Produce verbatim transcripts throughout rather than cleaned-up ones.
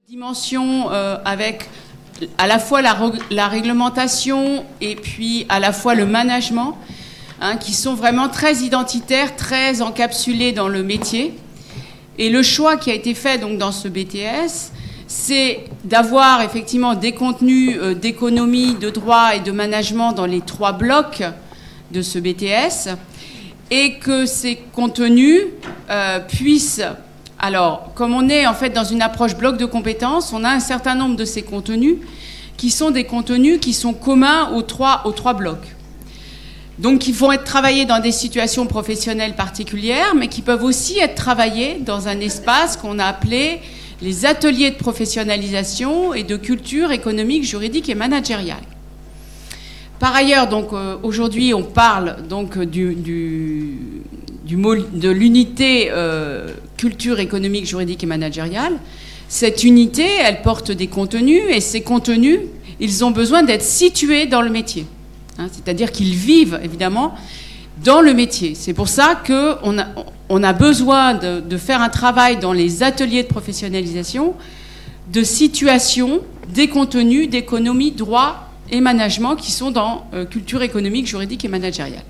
Dimension euh, avec à la fois la, la réglementation et puis à la fois le management, hein, qui sont vraiment très identitaires, très encapsulés dans le métier. Et le choix qui a été fait donc dans ce B T S, c'est d'avoir effectivement des contenus euh, d'économie, de droit et de management dans les trois blocs de ce B T S, et que ces contenus euh, puissent... Alors, comme on est en fait dans une approche bloc de compétences, on a un certain nombre de ces contenus qui sont des contenus qui sont communs aux trois, aux trois blocs. Donc, qui vont être travaillés dans des situations professionnelles particulières, mais qui peuvent aussi être travaillés dans un espace qu'on a appelé les ateliers de professionnalisation et de culture économique, juridique et managériale. Par ailleurs, donc euh, aujourd'hui, on parle donc du, du, du de l'unité euh, culture économique, juridique et managériale. Cette unité, elle porte des contenus, et ces contenus, ils ont besoin d'être situés dans le métier. Hein, c'est-à-dire qu'ils vivent, évidemment, dans le métier. C'est pour ça qu'on a, on a besoin de, de faire un travail dans les ateliers de professionnalisation, de situation des contenus d'économie, droit et management qui sont dans euh, culture économique, juridique et managériale.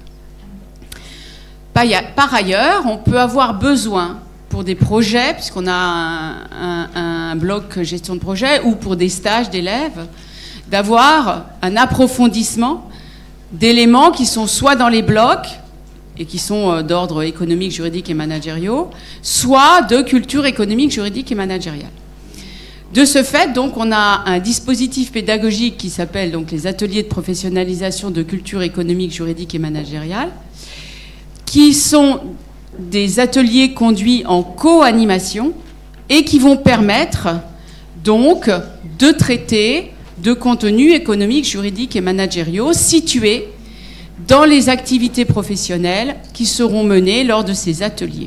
Par ailleurs, on peut avoir besoin pour des projets, puisqu'on a un, un, un bloc gestion de projet, ou pour des stages d'élèves, d'avoir un approfondissement d'éléments qui sont soit dans les blocs, et qui sont d'ordre économique, juridique et managériaux, soit de culture économique, juridique et managériale. De ce fait, donc, on a un dispositif pédagogique qui s'appelle donc les ateliers de professionnalisation de culture économique, juridique et managériale, qui sont des ateliers conduits en co-animation et qui vont permettre donc de traiter de contenus économiques, juridiques et managériaux situés dans les activités professionnelles qui seront menées lors de ces ateliers.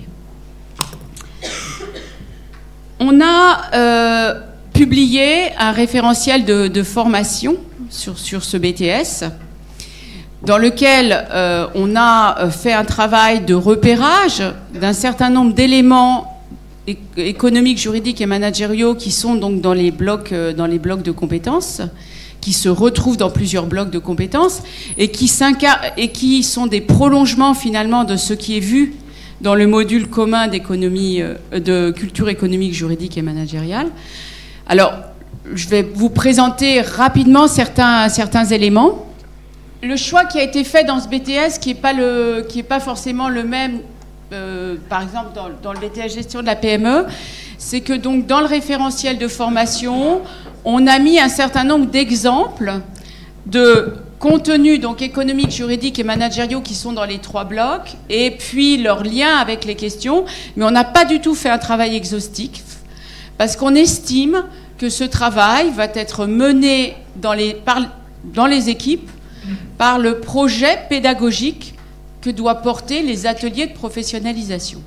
On a euh, publié un référentiel de, de formation sur, sur ce B T S, dans lequel euh, on a fait un travail de repérage d'un certain nombre d'éléments é- économiques, juridiques et managériaux qui sont donc dans les blocs, euh, dans les blocs de compétences, qui se retrouvent dans plusieurs blocs de compétences et qui, et qui sont des prolongements finalement de ce qui est vu dans le module commun d'économie, euh, de culture économique, juridique et managériale. Alors, je vais vous présenter rapidement certains, certains éléments. Le choix qui a été fait dans ce B T S, qui n'est pas, pas forcément le même, euh, par exemple, dans, dans le B T S gestion de la P M E, c'est que donc dans le référentiel de formation, on a mis un certain nombre d'exemples de contenus donc économiques, juridiques et managériaux qui sont dans les trois blocs, et puis leur lien avec les questions, mais on n'a pas du tout fait un travail exhaustif, parce qu'on estime que ce travail va être mené dans les, par, dans les équipes par le projet pédagogique que doivent porter les ateliers de professionnalisation.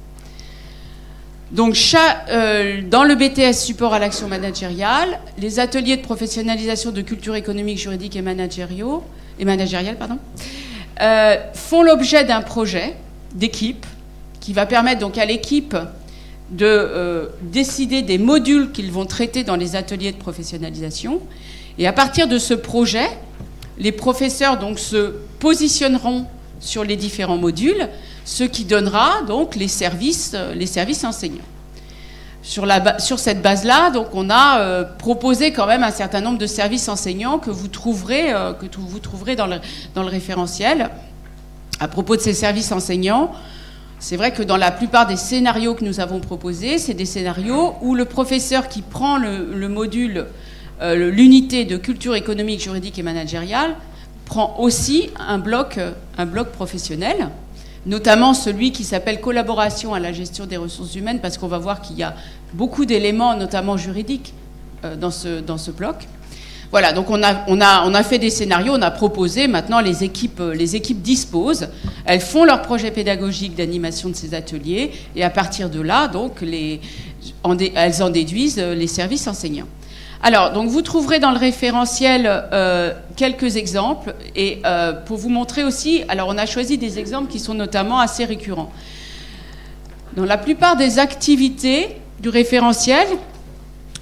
Donc, chaque, euh, dans le B T S support à l'action managériale, les ateliers de professionnalisation de culture économique, juridique et, managériaux, et managériale pardon, euh, font l'objet d'un projet d'équipe qui va permettre donc à l'équipe de euh, décider des modules qu'ils vont traiter dans les ateliers de professionnalisation. Et à partir de ce projet, les professeurs donc se positionneront sur les différents modules, ce qui donnera donc les services, les services enseignants. Sur, la, sur cette base-là, donc on a euh, proposé quand même un certain nombre de services enseignants que vous trouverez, euh, que vous trouverez dans le, dans le référentiel. À propos de ces services enseignants, c'est vrai que dans la plupart des scénarios que nous avons proposés, c'est des scénarios où le professeur qui prend le, le module, euh, l'unité de culture économique, juridique et managériale, prend aussi un bloc, un bloc professionnel, notamment celui qui s'appelle collaboration à la gestion des ressources humaines, parce qu'on va voir qu'il y a beaucoup d'éléments, notamment juridiques, euh, dans ce, dans ce bloc. Voilà, donc on a, on, a, on a fait des scénarios, on a proposé, maintenant les équipes, les équipes disposent, elles font leur projet pédagogique d'animation de ces ateliers, et à partir de là, donc, les, en dé, elles en déduisent les services enseignants. Alors, donc vous trouverez dans le référentiel euh, quelques exemples, et euh, pour vous montrer aussi, alors on a choisi des exemples qui sont notamment assez récurrents. Dans la plupart des activités du référentiel,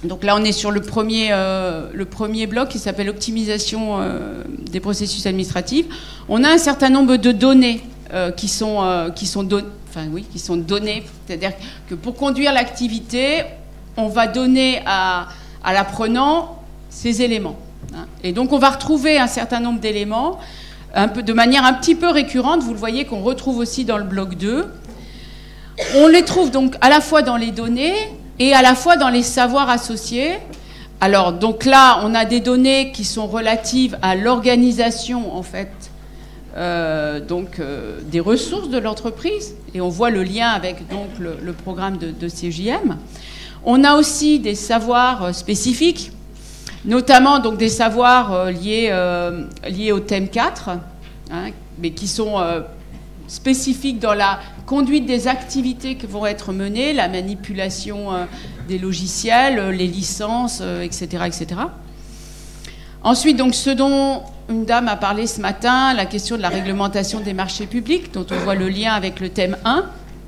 Donc là, on est sur le premier, euh, le premier bloc qui s'appelle optimisation euh, des processus administratifs. On a un certain nombre de données euh, qui sont, euh, qui sont, don- enfin, oui, qui sont données. C'est-à-dire que pour conduire l'activité, on va donner à, à l'apprenant ces éléments. Hein. Et donc, on va retrouver un certain nombre d'éléments un peu, de manière un petit peu récurrente. Vous le voyez qu'on retrouve aussi dans le bloc deux. On les trouve donc à la fois dans les données et à la fois dans les savoirs associés. Alors, donc là, on a des données qui sont relatives à l'organisation, en fait, euh, donc, euh, des ressources de l'entreprise. Et on voit le lien avec donc, le, le programme de, de C J M. On a aussi des savoirs spécifiques, notamment donc, des savoirs euh, liés, euh, liés au thème quatre, hein, mais qui sont euh, spécifiques dans la conduite des activités qui vont être menées, la manipulation euh, des logiciels, euh, les licences, euh, et cetera, et cetera. Ensuite, donc, ce dont une dame a parlé ce matin, la question de la réglementation des marchés publics, dont on voit le lien avec le thème un.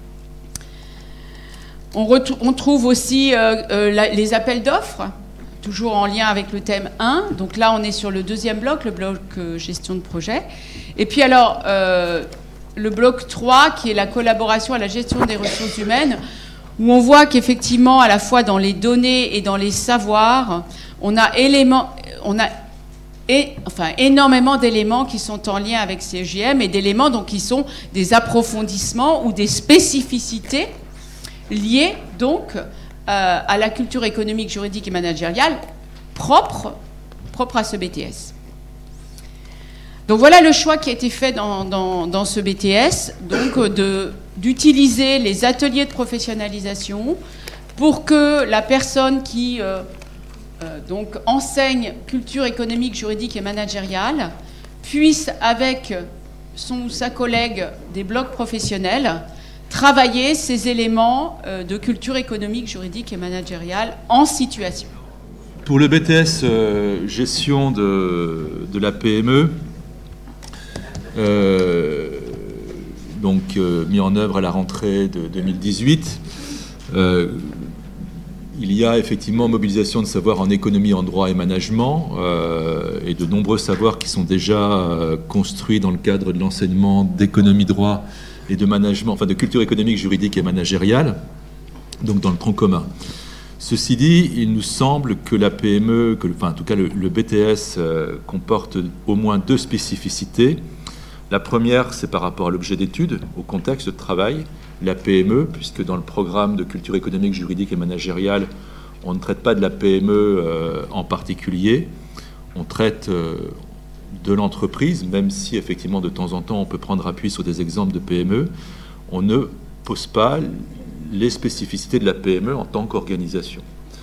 On, retrou- on trouve aussi euh, euh, la, les appels d'offres, toujours en lien avec le thème un. Donc là, on est sur le deuxième bloc, le bloc euh, gestion de projet. Et puis alors, euh, le bloc trois, qui est la collaboration à la gestion des ressources humaines, où on voit qu'effectivement, à la fois dans les données et dans les savoirs, on a, éléments, on a et, enfin, énormément d'éléments qui sont en lien avec C J M et d'éléments donc, qui sont des approfondissements ou des spécificités liées donc, euh, à la culture économique, juridique et managériale propre, propre à ce B T S. Donc voilà le choix qui a été fait dans, dans, dans ce B T S, donc de, d'utiliser les ateliers de professionnalisation pour que la personne qui euh, euh, donc enseigne culture économique, juridique et managériale puisse, avec son ou sa collègue des blocs professionnels, travailler ces éléments euh, de culture économique, juridique et managériale en situation. Pour le B T S euh, gestion de, de la P M E, Euh, donc euh, mis en œuvre à la rentrée de deux mille dix-huit, euh, il y a effectivement mobilisation de savoirs en économie, en droit et management, euh, et de nombreux savoirs qui sont déjà euh, construits dans le cadre de l'enseignement d'économie, droit et de management, enfin de culture économique, juridique et managériale, donc dans le tronc commun. Ceci dit, il nous semble que la P M E, que, enfin en tout cas le, le B T S euh, comporte au moins deux spécificités. La première, c'est par rapport à l'objet d'étude, au contexte de travail, la P M E, puisque dans le programme de culture économique, juridique et managériale, on ne traite pas de la P M E euh, en particulier, on traite euh, de l'entreprise, même si effectivement de temps en temps on peut prendre appui sur des exemples de P M E, on ne pose pas les spécificités de la P M E en tant qu'organisation.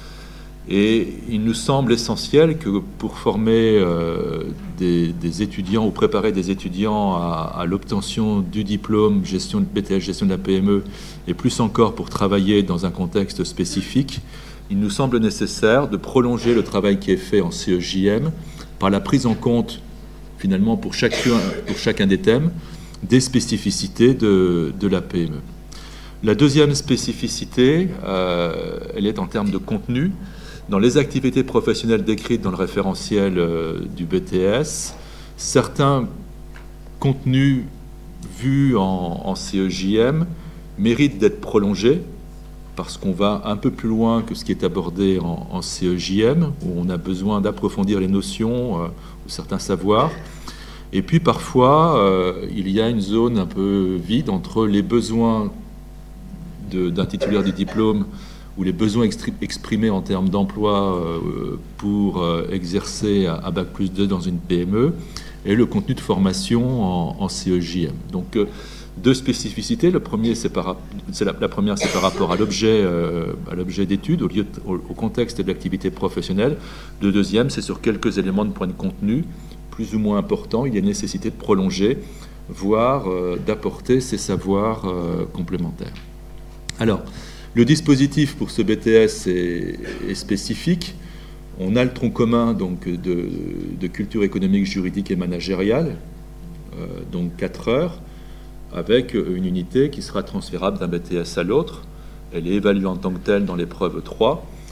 Et il nous semble essentiel que pour former euh, des, des étudiants ou préparer des étudiants à, à l'obtention du diplôme gestion de B T S, gestion de la P M E, et plus encore pour travailler dans un contexte spécifique, il nous semble nécessaire de prolonger le travail qui est fait en C E J M par la prise en compte, finalement, pour chacun, pour chacun des thèmes, des spécificités de, de la P M E. La deuxième spécificité, euh, elle est en termes de contenu. Dans les activités professionnelles décrites dans le référentiel euh, du B T S, certains contenus vus en, en C E J M méritent d'être prolongés parce qu'on va un peu plus loin que ce qui est abordé en, en C E J M, où on a besoin d'approfondir les notions euh, ou certains savoirs. Et puis parfois, euh, il y a une zone un peu vide entre les besoins de, d'un titulaire du diplôme ou les besoins exprimés en termes d'emploi euh, pour euh, exercer à, à bac plus deux dans une P M E et le contenu de formation en, en C E J M. Donc euh, deux spécificités. Le premier, c'est par, c'est la, la première, c'est par rapport à l'objet, euh, à l'objet d'étude, au, lieu de, au, au contexte de l'activité professionnelle. Le deuxième, c'est sur quelques éléments de point de contenu plus ou moins importants. Il y a nécessité de prolonger, voire euh, d'apporter ces savoirs euh, complémentaires. Alors, le dispositif pour ce B T S est, est spécifique. On a le tronc commun donc, de, de culture économique, juridique et managériale, euh, donc quatre heures, avec une unité qui sera transférable d'un B T S à l'autre. Elle est évaluée en tant que telle dans l'épreuve trois,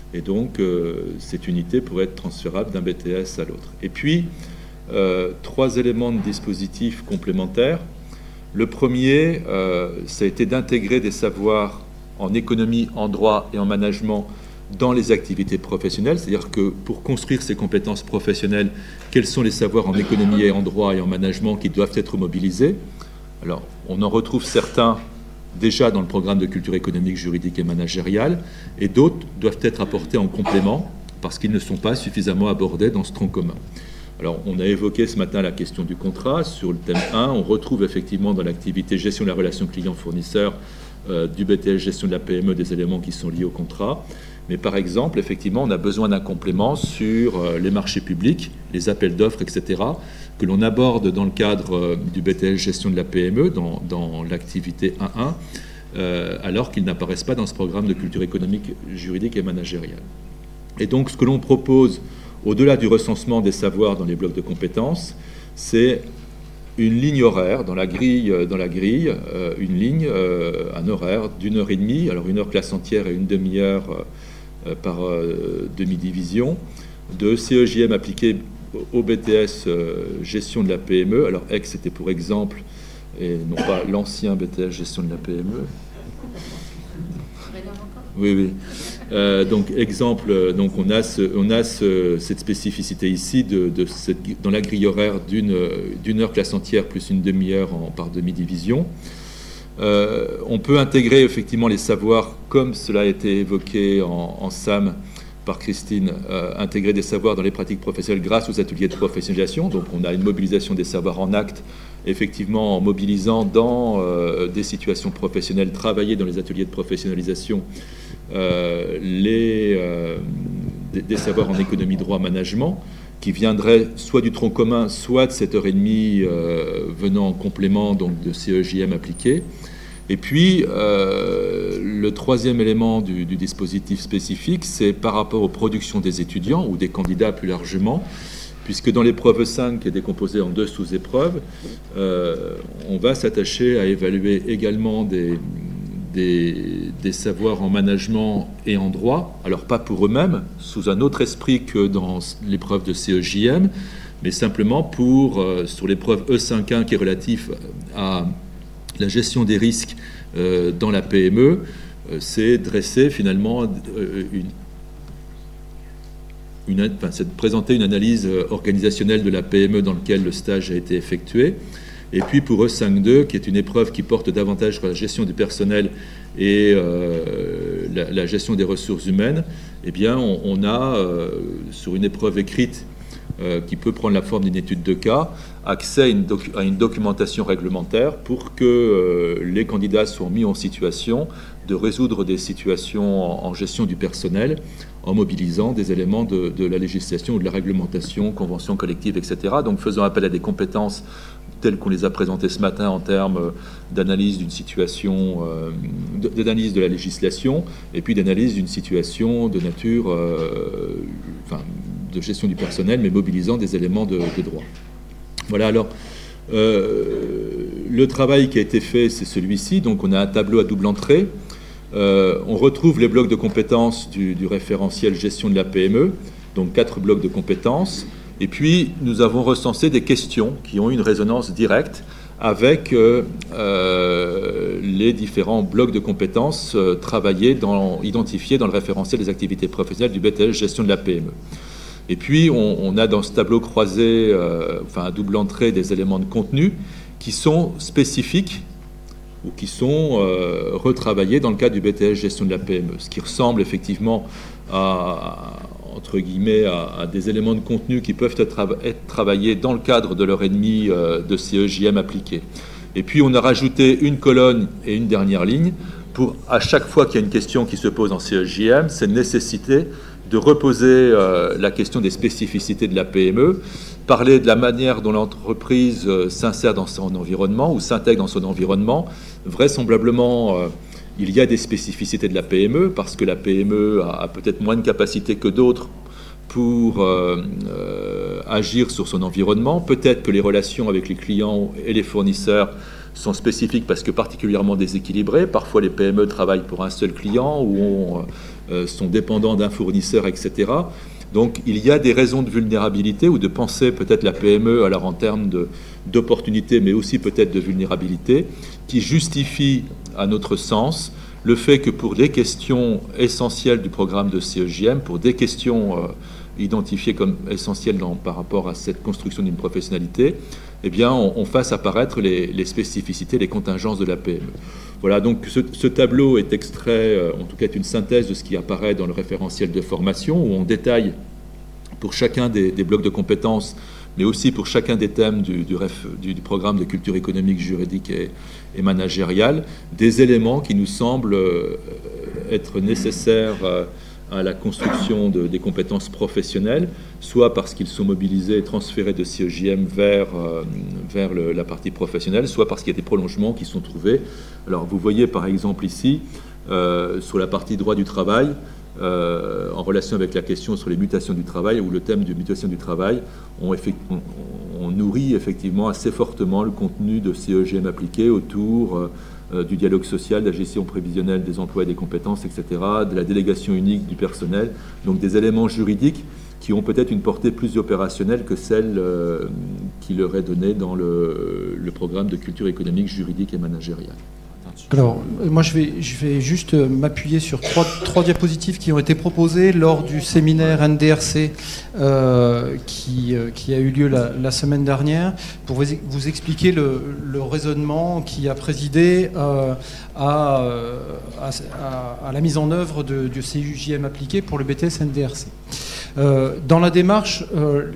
Et donc, euh, cette unité pourrait être transférable d'un B T S à l'autre. Et puis, euh, trois éléments de dispositif complémentaires. Le premier, euh, ça a été d'intégrer des savoirs en économie, en droit et en management dans les activités professionnelles. C'est-à-dire que pour construire ces compétences professionnelles, quels sont les savoirs en économie et en droit et en management qui doivent être mobilisés? Alors, on en retrouve certains déjà dans le programme de culture économique, juridique et managériale, et d'autres doivent être apportés en complément parce qu'ils ne sont pas suffisamment abordés dans ce tronc commun. Alors, on a évoqué ce matin la question du contrat. Sur le thème un, on retrouve effectivement dans l'activité gestion de la relation client-fournisseur euh, du B T S gestion de la P M E des éléments qui sont liés au contrat. Mais par exemple, effectivement, on a besoin d'un complément sur euh, les marchés publics, les appels d'offres, et cetera, que l'on aborde dans le cadre euh, du B T S gestion de la P M E, dans, dans l'activité un point un, euh, alors qu'ils n'apparaissent pas dans ce programme de culture économique, juridique et managériale. Et donc, ce que l'on propose, au-delà du recensement des savoirs dans les blocs de compétences, c'est une ligne horaire dans la grille, dans la grille euh, une ligne, euh, un horaire d'une heure et demie, alors une heure classe entière et une demi-heure euh, par euh, demi-division, de C E J M appliqué au B T S euh, gestion de la P M E. Alors, ex, c'était pour exemple, et non pas l'ancien B T S gestion de la P M E. Oui, oui. Euh, donc, exemple, donc on a, ce, on a ce, cette spécificité ici de, de cette, dans la grille horaire d'une, d'une heure classe entière plus une demi-heure en, par demi-division. Euh, on peut intégrer effectivement les savoirs, comme cela a été évoqué en, en S A M par Christine, euh, intégrer des savoirs dans les pratiques professionnelles grâce aux ateliers de professionnalisation. Donc, on a une mobilisation des savoirs en acte, effectivement en mobilisant dans euh, des situations professionnelles, travailler dans les ateliers de professionnalisation euh, les, euh, des, des savoirs en économie, droit, management, qui viendraient soit du tronc commun, soit de cette heure et demie euh, venant en complément donc, de C E J M appliqué. Et puis, euh, le troisième élément du, du dispositif spécifique, c'est par rapport aux productions des étudiants ou des candidats plus largement, puisque dans l'épreuve cinq, qui est décomposée en deux sous-épreuves, euh, on va s'attacher à évaluer également des, des, des savoirs en management et en droit, alors pas pour eux-mêmes, sous un autre esprit que dans l'épreuve de C E J M, mais simplement pour, euh, sur l'épreuve E cinq un qui est relative à la gestion des risques euh, dans la P M E, euh, c'est dresser finalement euh, une, une, enfin, c'est de présenter une analyse organisationnelle de la P M E dans laquelle le stage a été effectué. Et puis pour E cinq deux, qui est une épreuve qui porte davantage sur la gestion du personnel et euh, la, la gestion des ressources humaines, eh bien on, on a euh, sur une épreuve écrite Euh, qui peut prendre la forme d'une étude de cas, accès à une, docu- à une documentation réglementaire pour que euh, les candidats soient mis en situation de résoudre des situations en, en gestion du personnel en mobilisant des éléments de, de la législation ou de la réglementation, conventions collectives, et cetera. Donc faisant appel à des compétences telles qu'on les a présentées ce matin en termes d'analyse d'une situation, euh, d'analyse de la législation, et puis d'analyse d'une situation de nature, euh, enfin, de gestion du personnel, mais mobilisant des éléments de, de droit. Voilà, alors, euh, le travail qui a été fait, c'est celui-ci. Donc, on a un tableau à double entrée. Euh, on retrouve les blocs de compétences du, du référentiel gestion de la P M E, donc quatre blocs de compétences. Et puis, nous avons recensé des questions qui ont une résonance directe avec euh, euh, les différents blocs de compétences euh, travaillés, dans, identifiés dans le référentiel des activités professionnelles du B T S gestion de la P M E. Et puis, on, on a dans ce tableau croisé, euh, enfin à double entrée, des éléments de contenu qui sont spécifiques ou qui sont euh, retravaillés dans le cadre du B T S gestion de la P M E, ce qui ressemble effectivement à, entre guillemets, à, à des éléments de contenu qui peuvent être, tra- être travaillés dans le cadre de leur ennemi euh, de C E J M appliqué. Et puis, on a rajouté une colonne et une dernière ligne pour, à chaque fois qu'il y a une question qui se pose en C E J M, c'est nécessité de reposer euh, la question des spécificités de la P M E, parler de la manière dont l'entreprise euh, s'insère dans son environnement ou s'intègre dans son environnement. Vraisemblablement, euh, il y a des spécificités de la P M E, parce que la P M E a, a peut-être moins de capacité que d'autres pour euh, euh, agir sur son environnement. Peut-être que les relations avec les clients et les fournisseurs sont spécifiques parce que particulièrement déséquilibrées. Parfois, les P M E travaillent pour un seul client ou ont euh, sont dépendants d'un fournisseur, et cetera. Donc il y a des raisons de vulnérabilité ou de penser peut-être la P M E alors en termes de, d'opportunité, mais aussi peut-être de vulnérabilité, qui justifient, à notre sens, le fait que pour des questions essentielles du programme de C E J M, pour des questions euh, identifiées comme essentielles dans, par rapport à cette construction d'une professionnalité, eh bien, on, on fasse apparaître les, les spécificités, les contingences de la P M E. Voilà, donc ce, ce tableau est extrait, euh, en tout cas est une synthèse de ce qui apparaît dans le référentiel de formation, où on détaille pour chacun des, des blocs de compétences, mais aussi pour chacun des thèmes du, du, ref, du, du programme de culture économique, juridique et, et managériale, des éléments qui nous semblent euh, être nécessaires euh, à la construction de, des compétences professionnelles, soit parce qu'ils sont mobilisés et transférés de C E J M vers, euh, vers le, la partie professionnelle, soit parce qu'il y a des prolongements qui sont trouvés. Alors vous voyez par exemple ici, euh, sur la partie droit du travail, euh, en relation avec la question sur les mutations du travail, ou le thème de mutation du travail, on, effect, on, on nourrit effectivement assez fortement le contenu de C E J M appliqué autour euh, du dialogue social, de la gestion prévisionnelle des emplois et des compétences, et cetera, de la délégation unique du personnel, donc des éléments juridiques qui ont peut-être une portée plus opérationnelle que celle euh, qui leur est donnée dans le, le programme de culture économique, juridique et managériale. Alors, moi, je vais, je vais juste m'appuyer sur trois, trois diapositives qui ont été proposées lors du séminaire N D R C euh, qui, euh, qui a eu lieu la, la semaine dernière, pour vous, vous expliquer le, le raisonnement qui a présidé euh, à, à, à, à la mise en œuvre de, du C U J M appliqué pour le B T S N D R C. Euh, dans la démarche, euh,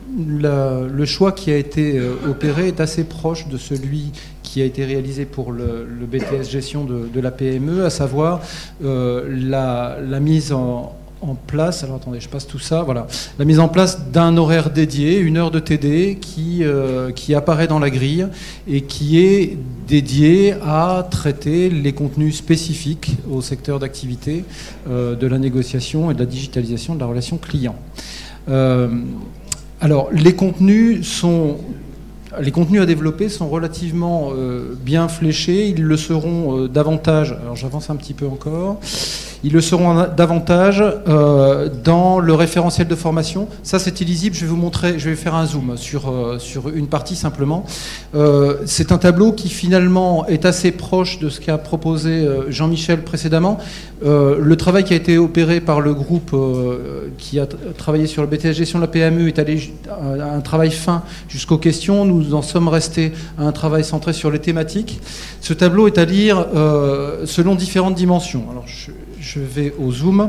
la, le choix qui a été euh, opéré est assez proche de celui qui a été réalisé pour le, le B T S gestion de, de la P M E, à savoir euh, la, la mise en, en place, alors attendez, je passe tout ça, voilà, la mise en place d'un horaire dédié, une heure de T D qui, euh, qui apparaît dans la grille et qui est dédié à traiter les contenus spécifiques au secteur d'activité euh, de la négociation et de la digitalisation de la relation client. Euh, alors, les contenus sont... Les contenus à développer sont relativement euh, bien fléchés. Ils le seront euh, davantage, alors j'avance un petit peu encore, ils le seront davantage euh, dans le référentiel de formation. Ça, c'est illisible. Je vais vous montrer, je vais faire un zoom sur, euh, sur une partie simplement. Euh, c'est un tableau qui finalement est assez proche de ce qu'a proposé euh, Jean-Michel précédemment. Euh, le travail qui a été opéré par le groupe euh, qui a travaillé sur le B T S gestion de la P M E est allé à un travail fin jusqu'aux questions. Nous en sommes restés à un travail centré sur les thématiques. Ce tableau est à lire euh, selon différentes dimensions. Alors, je, je vais au zoom.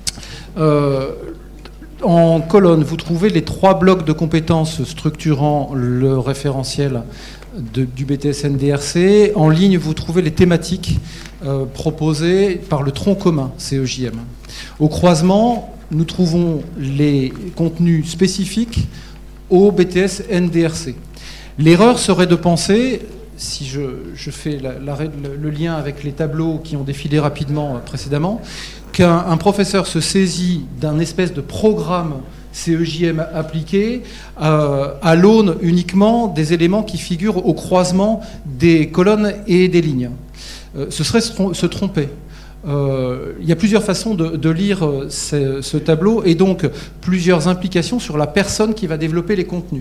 Euh, en colonne, vous trouvez les trois blocs de compétences structurant le référentiel de, du B T S N D R C. En ligne, vous trouvez les thématiques euh, proposées par le tronc commun C E J M. Au croisement, nous trouvons les contenus spécifiques au B T S N D R C. L'erreur serait de penser, si je, je fais la, la, le lien avec les tableaux qui ont défilé rapidement précédemment, qu'un un professeur se saisit d'un espèce de programme C E J M appliqué euh, à l'aune uniquement des éléments qui figurent au croisement des colonnes et des lignes. Euh, ce serait se tromper. Euh, il y a plusieurs façons de, de lire ce, ce tableau et donc plusieurs implications sur la personne qui va développer les contenus.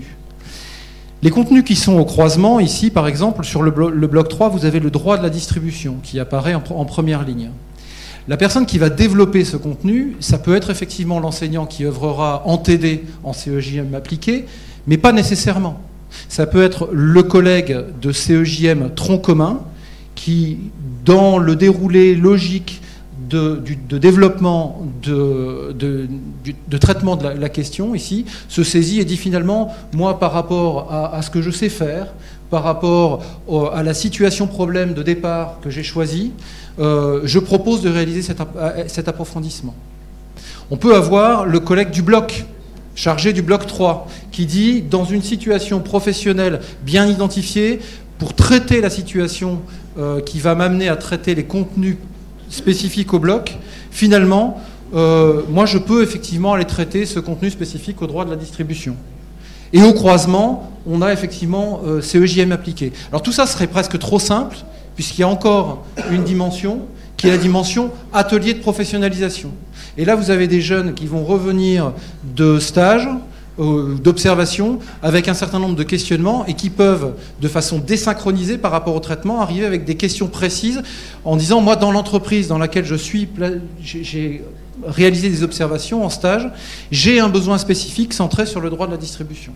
Les contenus qui sont au croisement, ici par exemple, sur le, blo- le bloc trois, vous avez le droit de la distribution qui apparaît en, en première ligne. La personne qui va développer ce contenu, ça peut être effectivement l'enseignant qui œuvrera en T D, en C E J M appliqué, mais pas nécessairement. Ça peut être le collègue de C E J M tronc commun qui, dans le déroulé logique de, du, de développement, de, de, de, de traitement de la, la question, ici, se saisit et dit finalement, moi, par rapport à, à ce que je sais faire, par rapport au, à la situation problème de départ que j'ai choisie, euh, je propose de réaliser cet, cet approfondissement. On peut avoir le collègue du bloc, chargé du bloc trois, qui dit, dans une situation professionnelle bien identifiée, pour traiter la situation euh, qui va m'amener à traiter les contenus spécifiques au bloc, finalement, euh, moi je peux effectivement aller traiter ce contenu spécifique au droit de la distribution. Et au croisement, on a effectivement euh, C E J M appliqué. Alors tout ça serait presque trop simple, puisqu'il y a encore une dimension qui est la dimension atelier de professionnalisation. Et là, vous avez des jeunes qui vont revenir de stage, euh, d'observation, avec un certain nombre de questionnements et qui peuvent, de façon désynchronisée par rapport au traitement, arriver avec des questions précises en disant, moi, dans l'entreprise dans laquelle je suis, j'ai réalisé des observations en stage, j'ai un besoin spécifique centré sur le droit de la distribution.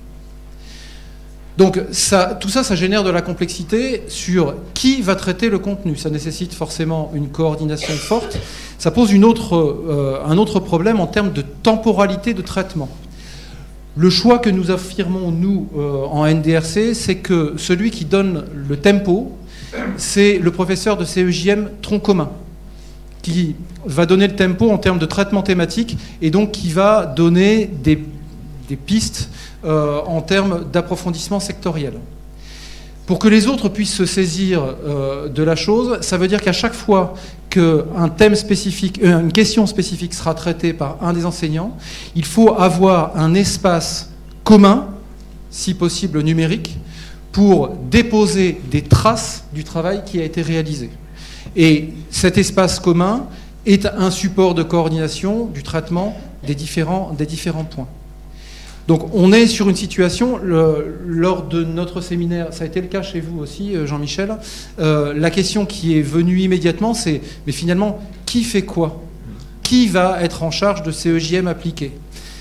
Donc ça, tout ça, ça génère de la complexité sur qui va traiter le contenu. Ça nécessite forcément une coordination forte. Ça pose une autre, euh, un autre problème en termes de temporalité de traitement. Le choix que nous affirmons, nous, euh, en N D R C, c'est que celui qui donne le tempo, c'est le professeur de C E J M tronc commun, qui va donner le tempo en termes de traitement thématique et donc qui va donner des, des pistes euh, en termes d'approfondissement sectoriel. Pour que les autres puissent se saisir euh, de la chose, ça veut dire qu'à chaque fois qu'un thème spécifique, euh, une question spécifique sera traitée par un des enseignants, il faut avoir un espace commun, si possible numérique, pour déposer des traces du travail qui a été réalisé. Et cet espace commun est un support de coordination du traitement des différents, des différents points. Donc on est sur une situation, le, lors de notre séminaire, ça a été le cas chez vous aussi, Jean-Michel, euh, la question qui est venue immédiatement, c'est, mais finalement, qui fait quoi? Qui va être en charge de C E J M appliqué?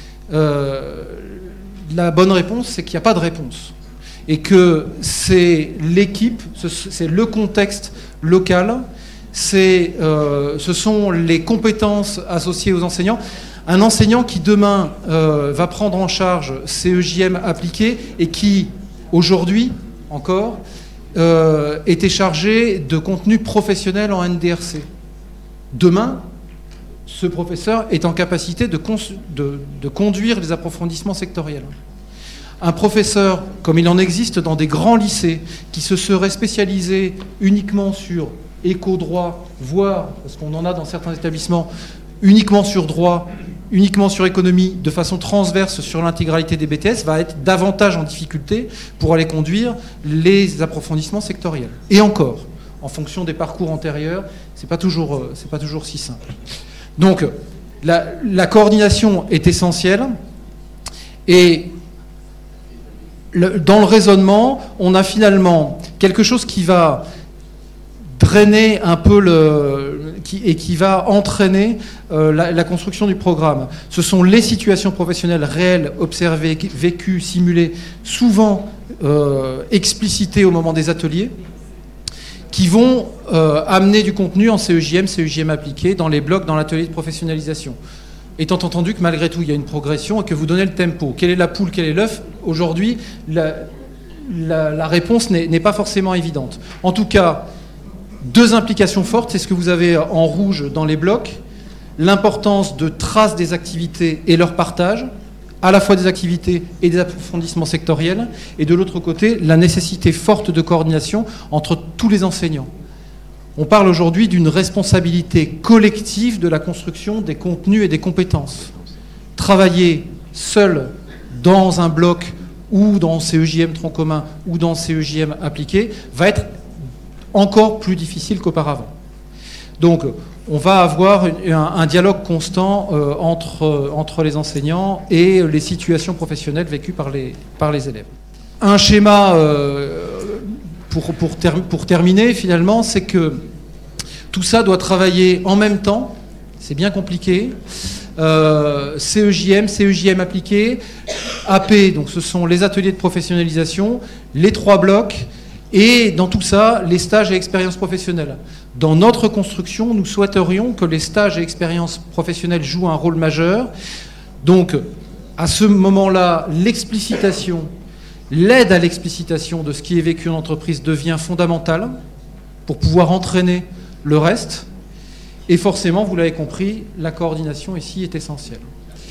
euh, La bonne réponse, c'est qu'il n'y a pas de réponse. Et que c'est l'équipe, c'est le contexte local, c'est, euh, ce sont les compétences associées aux enseignants. Un enseignant qui demain euh, va prendre en charge C E J M appliqué et qui, aujourd'hui encore, euh, était chargé de contenu professionnel en N D R C. Demain, ce professeur est en capacité de, de, de conduire les approfondissements sectoriels. Un professeur, comme il en existe dans des grands lycées, qui se serait spécialisé uniquement sur éco-droit, voire, parce qu'on en a dans certains établissements, uniquement sur droit, uniquement sur économie, de façon transverse sur l'intégralité des B T S, va être davantage en difficulté pour aller conduire les approfondissements sectoriels. Et encore, en fonction des parcours antérieurs, c'est pas toujours, c'est pas toujours si simple. Donc, la, la coordination est essentielle et le, dans le raisonnement, on a finalement quelque chose qui va drainer un peu le, qui, et qui va entraîner euh, la, la construction du programme. Ce sont les situations professionnelles réelles, observées, vécues, simulées, souvent euh, explicitées au moment des ateliers, qui vont euh, amener du contenu en C E J M, C E J M appliqué, dans les blocs, dans l'atelier de professionnalisation. Étant entendu que malgré tout, il y a une progression et que vous donnez le tempo. Quelle est la poule, quel est l'œuf? Aujourd'hui, la, la, la réponse n'est, n'est pas forcément évidente. En tout cas, deux implications fortes, c'est ce que vous avez en rouge dans les blocs, l'importance de traces des activités et leur partage, à la fois des activités et des approfondissements sectoriels, et de l'autre côté, la nécessité forte de coordination entre tous les enseignants. On parle aujourd'hui d'une responsabilité collective de la construction des contenus et des compétences. Travailler seul dans un bloc ou dans C E J M tronc commun ou dans C E J M appliqué va être encore plus difficile qu'auparavant. Donc, on va avoir un, un dialogue constant euh, entre, euh, entre les enseignants et les situations professionnelles vécues par les, par les élèves. Un schéma, euh, pour, pour, ter, pour terminer, finalement, c'est que tout ça doit travailler en même temps. C'est bien compliqué. Euh, C E J M, C E J M appliqué, A P, donc ce sont les ateliers de professionnalisation, les trois blocs, et dans tout ça, les stages et expériences professionnelles. Dans notre construction, nous souhaiterions que les stages et expériences professionnelles jouent un rôle majeur. Donc, à ce moment-là, l'explicitation, l'aide à l'explicitation de ce qui est vécu en entreprise devient fondamentale pour pouvoir entraîner le reste. Et forcément, vous l'avez compris, la coordination ici est essentielle.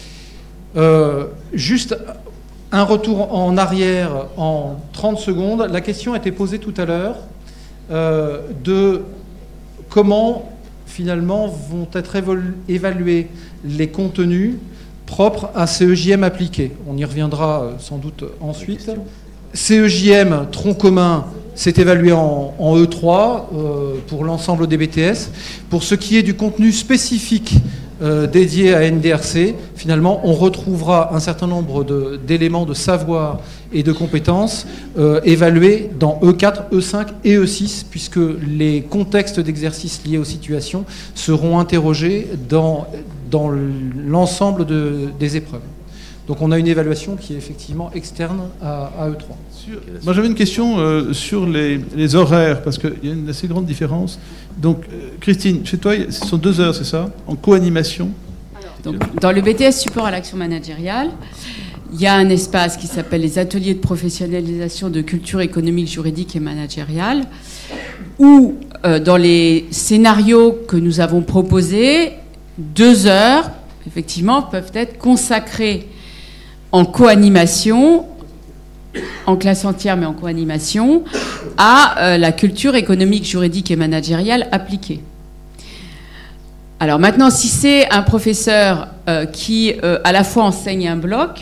Euh, juste un retour en arrière en trente secondes. La question a été posée tout à l'heure euh, de comment, finalement, vont être évalués les contenus propres à C E J M appliqué. On y reviendra sans doute ensuite. C E J M tronc commun, c'est évalué en, en E trois euh, pour l'ensemble des B T S. Pour ce qui est du contenu spécifique euh, dédié à N D R C, finalement, on retrouvera un certain nombre de, d'éléments de savoir et de compétences euh, évalués dans E quatre, E cinq et E six, puisque les contextes d'exercice liés aux situations seront interrogés dans, dans l'ensemble de, des épreuves. Donc on a une évaluation qui est effectivement externe à, à E trois. Sur, moi j'avais une question euh, sur les, les horaires, parce qu'il y a une assez grande différence. Donc euh, Christine, chez toi, ce sont deux heures, c'est ça, en co-animation? Donc, dans le B T S support à l'action managériale, il y a un espace qui s'appelle les ateliers de professionnalisation de culture économique, juridique et managériale, où euh, dans les scénarios que nous avons proposés, deux heures, effectivement, peuvent être consacrées en co-animation, en classe entière mais en co-animation, à euh, la culture économique, juridique et managériale appliquée. Alors maintenant, si c'est un professeur euh, qui euh, à la fois enseigne un bloc,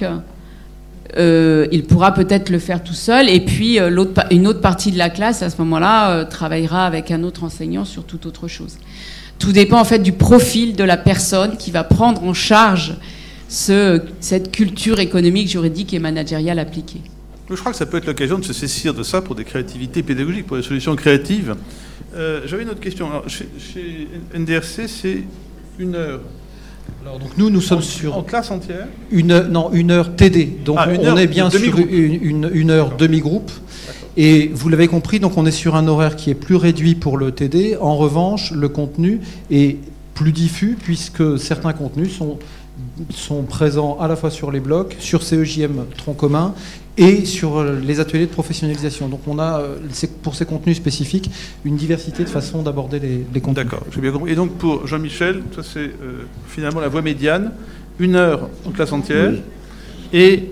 euh, il pourra peut-être le faire tout seul, et puis euh, l'autre, une autre partie de la classe, à ce moment-là, euh, travaillera avec un autre enseignant sur toute autre chose. Tout dépend en fait du profil de la personne qui va prendre en charge ce, cette culture économique, juridique et managériale appliquée. Je crois que ça peut être l'occasion de se saisir de ça pour des créativités pédagogiques, pour des solutions créatives. Euh, j'avais une autre question. Alors, chez, chez N D R C, c'est une heure. Alors, donc nous, nous sommes en, sur... En classe entière une, Non, une heure T D. Donc ah, on heure est bien sur une, une, une heure demi-groupe. Et vous l'avez compris, donc on est sur un horaire qui est plus réduit pour le T D. En revanche, le contenu est plus diffus, puisque certains contenus sont, sont présents à la fois sur les blocs, sur C E J M tronc commun, et sur les ateliers de professionnalisation. Donc on a, pour ces contenus spécifiques, une diversité de façons d'aborder les, les contenus. D'accord, j'ai bien compris. Et donc pour Jean-Michel, ça c'est euh, finalement la voie médiane, une heure en classe entière, oui. Et...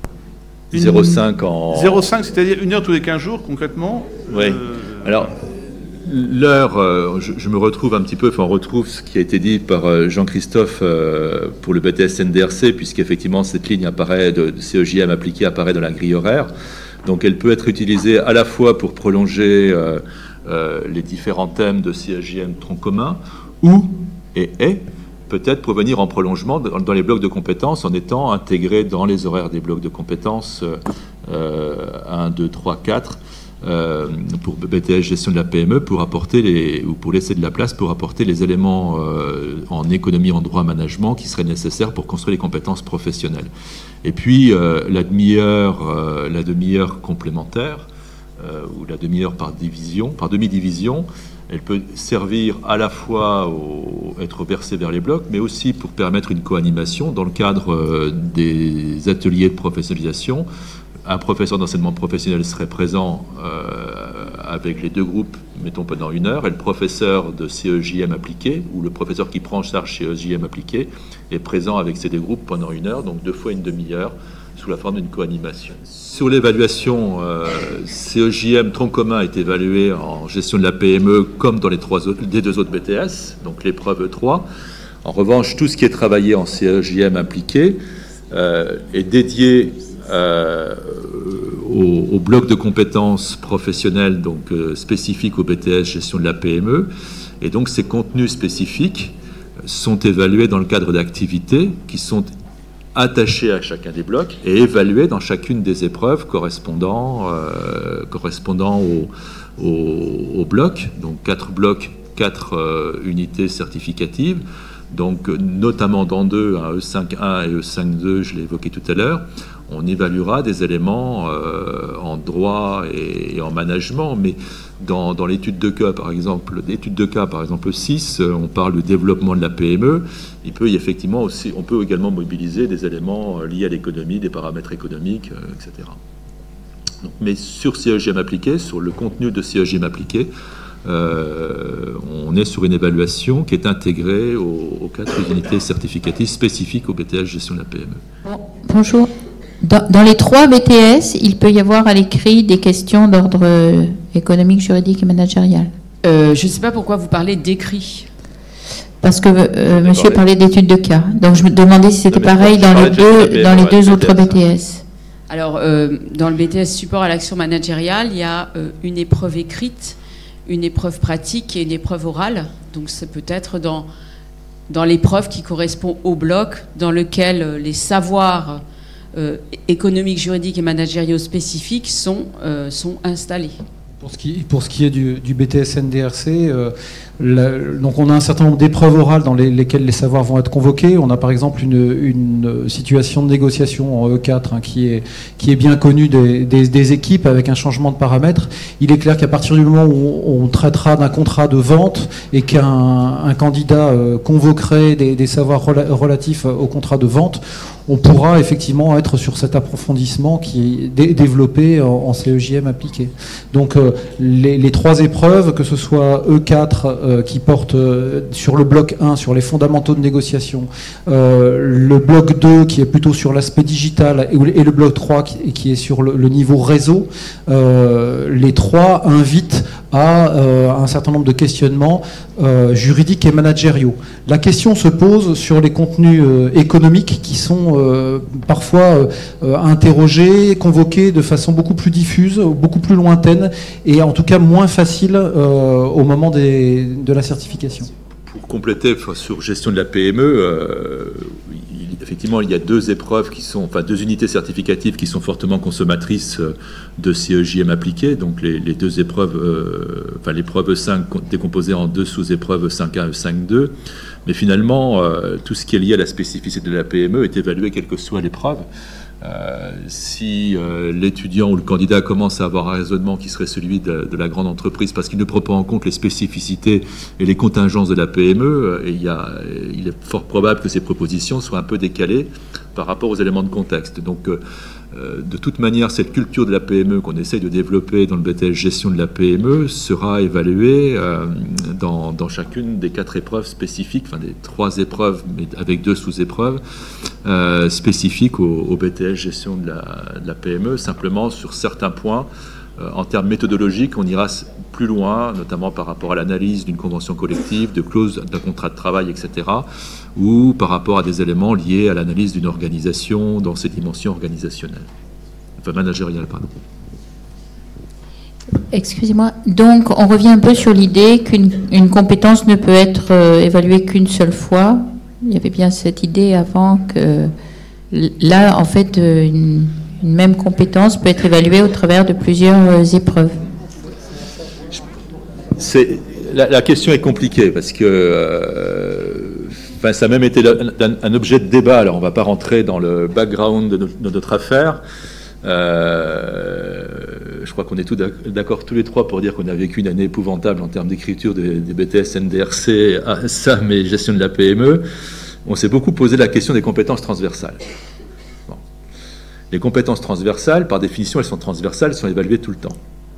zéro virgule cinq en... zéro virgule cinq, c'est-à-dire une heure tous les quinze jours, concrètement. Oui. Euh... Alors, l'heure, euh, je, je me retrouve un petit peu, enfin on retrouve ce qui a été dit par euh, Jean-Christophe euh, pour le B T S N D R C, puisqu'effectivement cette ligne apparaît, de, de C E J M appliquée apparaît dans la grille horaire. Donc elle peut être utilisée à la fois pour prolonger euh, euh, les différents thèmes de C E J M tronc commun, ou, et est, peut-être pour venir en prolongement dans, dans les blocs de compétences en étant intégré dans les horaires des blocs de compétences euh, un, deux, trois, quatre, Euh, pour B T S gestion de la P M E, pour apporter les, ou pour laisser de la place pour apporter les éléments euh, en économie, en droit, management qui seraient nécessaires pour construire les compétences professionnelles. Et puis euh, la demi-heure, euh, la demi-heure complémentaire euh, ou la demi-heure par division, par demi-division, elle peut servir à la fois au, être versée vers les blocs, mais aussi pour permettre une co-animation dans le cadre euh, des ateliers de professionnalisation. Un professeur d'enseignement professionnel serait présent euh, avec les deux groupes, mettons pendant une heure, et le professeur de C E J M appliqué, ou le professeur qui prend en charge C E J M appliqué, est présent avec ces deux groupes pendant une heure, donc deux fois une demi-heure, sous la forme d'une co-animation. Sur l'évaluation, euh, C E J M tronc commun est évalué en gestion de la P M E comme dans les, trois autres, les deux autres B T S, donc l'épreuve E trois. En revanche, tout ce qui est travaillé en C E J M appliqué euh, est dédié Euh, au, au bloc de compétences professionnelles donc euh, spécifiques au B T S gestion de la P M E, et donc ces contenus spécifiques sont évalués dans le cadre d'activités qui sont attachées à chacun des blocs et évalués dans chacune des épreuves correspondant euh, correspondant au, au, au bloc, donc quatre blocs, quatre euh, unités certificatives. Donc, notamment dans deux, hein, E cinq un et E cinq deux, je l'ai évoqué tout à l'heure, on évaluera des éléments euh, en droit et, et en management, mais dans, dans l'étude de cas, par exemple, l'étude de cas, par exemple six, on parle du développement de la P M E. Il peut y effectivement aussi, on peut également mobiliser des éléments liés à l'économie, des paramètres économiques, euh, et cetera. Donc, mais sur C E J M appliqué, sur le contenu de C E J M appliqué, Euh, on est sur une évaluation qui est intégrée aux, aux quatre unités certificatives spécifiques au B T S gestion de la P M E. Bonjour. Dans, dans les trois B T S, il peut y avoir à l'écrit des questions d'ordre économique, juridique et managérial. Euh, je ne sais pas pourquoi vous parlez d'écrit. Parce que euh, monsieur parlait d'études de cas. Donc je me demandais si c'était pareil dans les deux, dans les deux autres B T S. Alors, euh, dans le B T S support à l'action managériale, il y a euh, une épreuve écrite, une épreuve pratique et une épreuve orale. Donc, c'est peut-être dans, dans l'épreuve qui correspond au bloc dans lequel euh, les savoirs euh, économiques, juridiques et managériaux spécifiques sont, euh, sont installés. Pour ce qui, pour ce qui est du, du B T S N D R C, euh, la, donc on a un certain nombre d'épreuves orales dans les, lesquelles les savoirs vont être convoqués. On a par exemple une, une situation de négociation en E quatre hein, qui, est, qui est bien connue des, des, des équipes avec un changement de paramètres. Il est clair qu'à partir du moment où on, on traitera d'un contrat de vente et qu'un un candidat euh, convoquerait des, des savoirs rela, relatifs au contrat de vente, on pourra effectivement être sur cet approfondissement qui est dé développé en, en C E J M appliqué. Donc euh, les, les trois épreuves, que ce soit E quatre euh, qui porte euh, sur le bloc un, sur les fondamentaux de négociation, euh, le bloc deux qui est plutôt sur l'aspect digital et, et le bloc trois qui, qui est sur le, le niveau réseau, euh, les trois invitent à euh, un certain nombre de questionnements euh, juridiques et managériaux. La question se pose sur les contenus euh, économiques qui sont euh, parfois euh, interrogés, convoqués de façon beaucoup plus diffuse, beaucoup plus lointaine et en tout cas moins facile euh, au moment des, de la certification. Pour compléter sur gestion de la P M E, euh, il, effectivement, il y a deux épreuves qui sont, enfin deux unités certificatives qui sont fortement consommatrices de C E J M appliquées. Donc les, les deux épreuves, euh, enfin l'épreuve E cinq décomposée en deux sous-épreuves E cinq un et E cinq deux. Mais finalement, euh, tout ce qui est lié à la spécificité de la P M E est évalué quelle que soit l'épreuve. Euh, si euh, l'étudiant ou le candidat commence à avoir un raisonnement qui serait celui de, de la grande entreprise parce qu'il ne prend pas en compte les spécificités et les contingences de la P M E, et il, y a, il est fort probable que ces propositions soient un peu décalées par rapport aux éléments de contexte. Donc, euh, de toute manière, cette culture de la P M E qu'on essaye de développer dans le B T S gestion de la P M E sera évaluée euh, dans, dans chacune des quatre épreuves spécifiques, enfin des trois épreuves, mais avec deux sous-épreuves euh, spécifiques au, au B T S gestion de la, de la P M E. Simplement, sur certains points, euh, en termes méthodologiques, on ira plus loin, notamment par rapport à l'analyse d'une convention collective, de clauses d'un contrat de travail, et cetera, ou par rapport à des éléments liés à l'analyse d'une organisation dans ses dimensions organisationnelles, enfin managériales, pardon. Excusez-moi, donc on revient un peu sur l'idée qu'une une compétence ne peut être euh, évaluée qu'une seule fois. Il y avait bien cette idée avant que là, en fait, une, une même compétence peut être évaluée au travers de plusieurs euh, épreuves. C'est, la, la question est compliquée parce que euh, enfin, ça a même été un, un objet de débat. Alors on ne va pas rentrer dans le background de notre, de notre affaire. Euh, je crois qu'on est tous d'accord tous les trois pour dire qu'on a vécu une année épouvantable en termes d'écriture des, des B T S N D R C, A S A M et gestion de la P M E. On s'est beaucoup posé la question des compétences transversales. Bon. Les compétences transversales, par définition, elles sont transversales, elles sont évaluées tout le temps.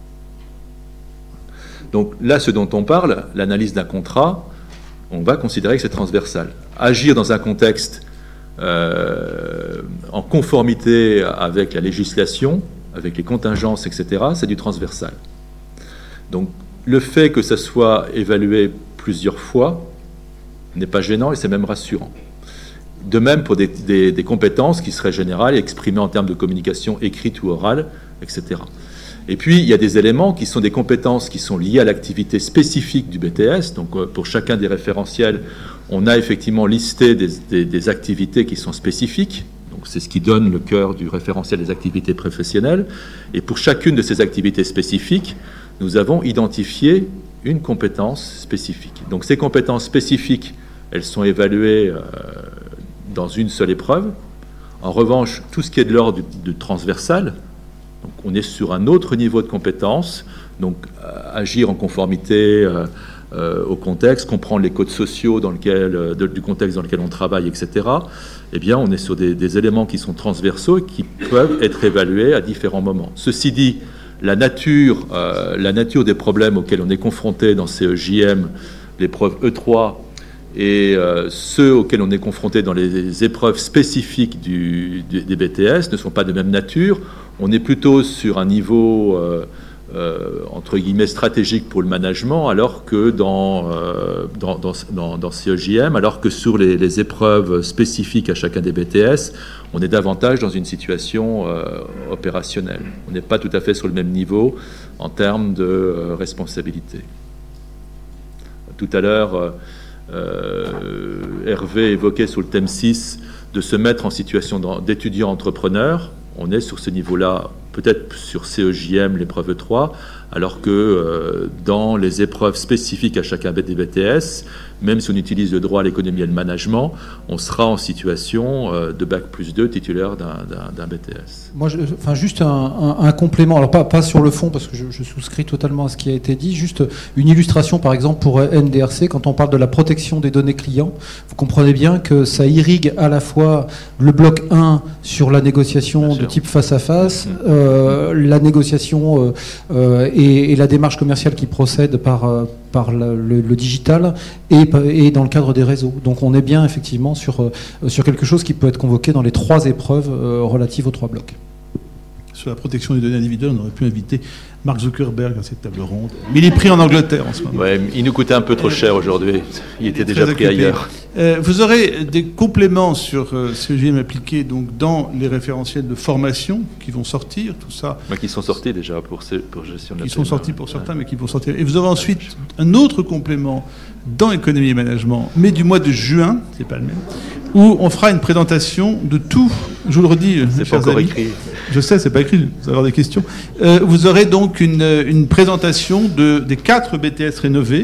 Donc là, ce dont on parle, l'analyse d'un contrat, on va considérer que c'est transversal. Agir dans un contexte euh, en conformité avec la législation, avec les contingences, et cetera, c'est du transversal. Donc le fait que ça soit évalué plusieurs fois n'est pas gênant et c'est même rassurant. De même pour des, des, des compétences qui seraient générales et exprimées en termes de communication écrite ou orale, et cetera. Et puis, il y a des éléments qui sont des compétences qui sont liées à l'activité spécifique du B T S. Donc, pour chacun des référentiels, on a effectivement listé des, des, des activités qui sont spécifiques. Donc, c'est ce qui donne le cœur du référentiel des activités professionnelles. Et pour chacune de ces activités spécifiques, nous avons identifié une compétence spécifique. Donc, ces compétences spécifiques, elles sont évaluées euh, dans une seule épreuve. En revanche, tout ce qui est de l'ordre du, du transversal, donc on est sur un autre niveau de compétence, donc euh, agir en conformité euh, euh, au contexte, comprendre les codes sociaux dans lequel, euh, de, du contexte dans lequel on travaille, et cetera. Eh bien, on est sur des, des éléments qui sont transversaux et qui peuvent être évalués à différents moments. Ceci dit, la nature, euh, la nature des problèmes auxquels on est confronté dans ces E J M, l'épreuve E trois, et euh, ceux auxquels on est confronté dans les épreuves spécifiques du, du, des B T S ne sont pas de même nature. On est plutôt sur un niveau euh, euh, entre guillemets stratégique pour le management, alors que dans, euh, dans, dans, dans, dans C E J M, alors que sur les, les épreuves spécifiques à chacun des B T S, on est davantage dans une situation euh, opérationnelle. On n'est pas tout à fait sur le même niveau en termes de euh, responsabilité. Tout à l'heure, euh, euh, Hervé évoquait sur le thème six de se mettre en situation d'étudiant entrepreneur. On est sur ce niveau-là, peut-être sur C E J M, l'épreuve trois, alors que euh, dans les épreuves spécifiques à chacun des B T S, même si on utilise le droit à l'économie et le management, on sera en situation euh, de bac plus deux titulaire d'un B T S. Moi, je, enfin, juste un, un, un complément, alors pas, pas sur le fond, parce que je, je souscris totalement à ce qui a été dit, juste une illustration, par exemple, pour N D R C, quand on parle de la protection des données clients, vous comprenez bien que ça irrigue à la fois le bloc un sur la négociation de type face-à-face, mmh. euh, la négociation euh, euh, et, et la démarche commerciale qui procède par... Euh, par le, le, le digital et, et dans le cadre des réseaux. Donc on est bien effectivement sur, euh, sur quelque chose qui peut être convoqué dans les trois épreuves euh, relatives aux trois blocs. Sur la protection des données individuelles, on aurait pu inviter Mark Zuckerberg à cette table ronde. Mais il est pris en Angleterre en ce moment. Ouais, il nous coûtait un peu trop cher aujourd'hui. Il, il était déjà pris occupé. ailleurs. Euh, vous aurez des compléments sur euh, C E J M appliqué donc, dans les référentiels de formation qui vont sortir, tout ça. Mais qui sont sortis déjà pour, pour gestion de la Qui sont sortis pour certains, ouais. mais qui vont sortir. Et vous aurez ensuite un autre complément dans économie et management, mais du mois de juin, c'est pas le même, où on fera une présentation de tout. Je vous le redis, c'est pas encore amis. écrit. Je sais, c'est pas écrit. Vous allez avoir des questions. Euh, vous aurez donc une, une présentation de, des quatre B T S rénovés.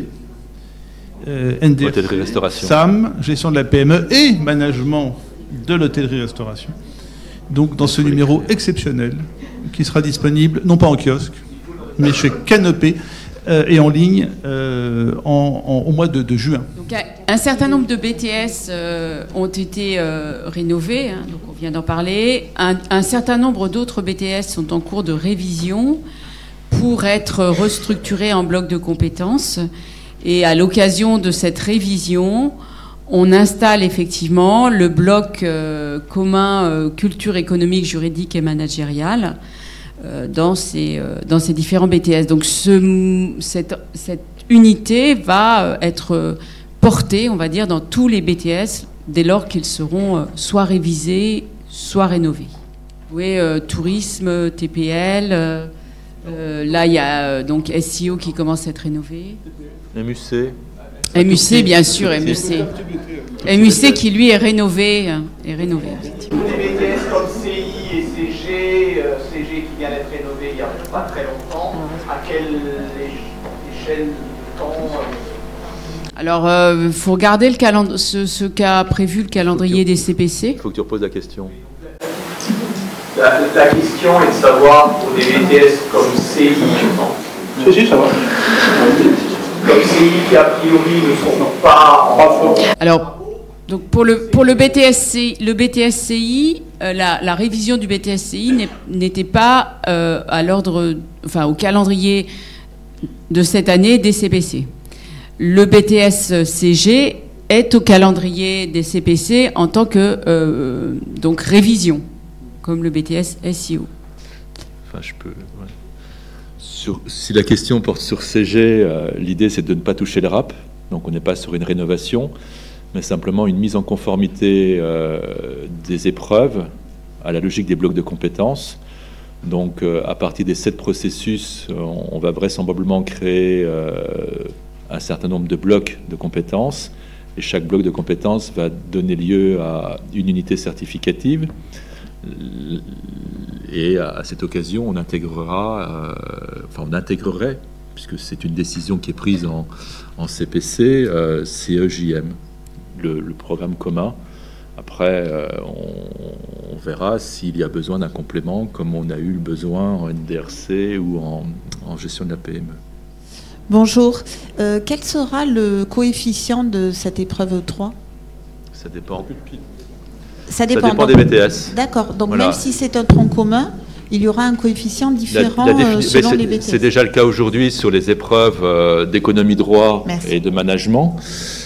Euh, N D R C, hôtellerie-restauration. S A M, gestion de la P M E et management de l'hôtellerie-restauration. Donc dans ce numéro exceptionnel qui sera disponible, non pas en kiosque, mais chez Canopé euh, et en ligne euh, en, en, au mois de, de juin. Donc, un certain nombre de B T S euh, ont été euh, rénovés, hein, donc on vient d'en parler. Un, un certain nombre d'autres B T S sont en cours de révision pour être restructurés en blocs de compétences. Et à l'occasion de cette révision, on installe effectivement le bloc euh, commun euh, culture économique, juridique et managériale euh, dans, ces, euh, dans ces différents B T S. Donc ce, cette, cette unité va être portée, on va dire, dans tous les B T S dès lors qu'ils seront euh, soit révisés, soit rénovés. Oui, euh, tourisme, T P L, euh, euh, là il y a euh, donc S E O qui commence à être rénové. M U C. M U C, bien sûr, M U C. M U C qui, lui, est rénové. Est rénové effectivement. Des B T S comme C I et C G, euh, C G qui vient d'être rénové il n'y a pas très longtemps, à quelle échelle de temps euh... Alors, il euh, faut regarder le calend- ce, ce qu'a prévu le calendrier des C P C. Il faut que tu reposes la question. La, la question est de savoir, pour des B T S comme C I, je pense. Si, si, ça va. Comme C I qui a priori ne sont pas en... Alors, donc pour le, pour le B T S C I, le B T S C I euh, la, la révision du B T S C I n'était pas euh, à l'ordre, enfin au calendrier de cette année des C P C. Le B T S C G est au calendrier des C P C en tant que euh, donc révision, comme le B T S S I O. Enfin, je peux... Ouais. Sur, si la question porte sur C G, euh, l'idée c'est de ne pas toucher le R A P, donc on n'est pas sur une rénovation, mais simplement une mise en conformité euh, des épreuves à la logique des blocs de compétences. Donc euh, à partir des sept processus, on, on va vraisemblablement créer euh, un certain nombre de blocs de compétences, et chaque bloc de compétences va donner lieu à une unité certificative. Et à cette occasion, on intégrera, euh, enfin on intégrerait, puisque c'est une décision qui est prise en, en C P C, euh, C E J M, le, le programme commun. Après, euh, on, on verra s'il y a besoin d'un complément, comme on a eu le besoin en N D R C ou en, en gestion de la P M E. Bonjour. Euh, quel sera le coefficient de cette épreuve trois ? Ça dépend. Ça dépend, Ça dépend donc, des B T S. D'accord. Donc voilà. Même si c'est un tronc commun, il y aura un coefficient différent la, la défini- selon les B T S. C'est déjà le cas aujourd'hui sur les épreuves euh, d'économie droit Merci. Et de management.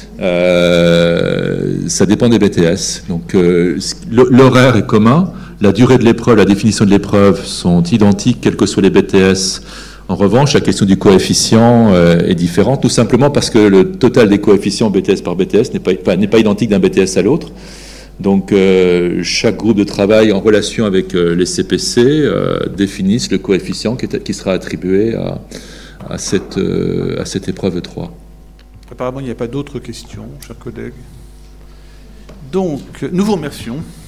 Euh, ça dépend des B T S. Donc euh, l'horaire est commun, la durée de l'épreuve, la définition de l'épreuve sont identiques, quels que soient les B T S, En revanche, la question du coefficient euh, est différente, tout simplement parce que le total des coefficients B T S par B T S n'est pas, pas, n'est pas identique d'un B T S à l'autre. Donc, euh, chaque groupe de travail en relation avec euh, les C P C euh, définissent le coefficient qui, est, qui sera attribué à, à, cette, euh, à cette épreuve trois. Apparemment, il n'y a pas d'autres questions, chers collègues. Donc, nous vous remercions.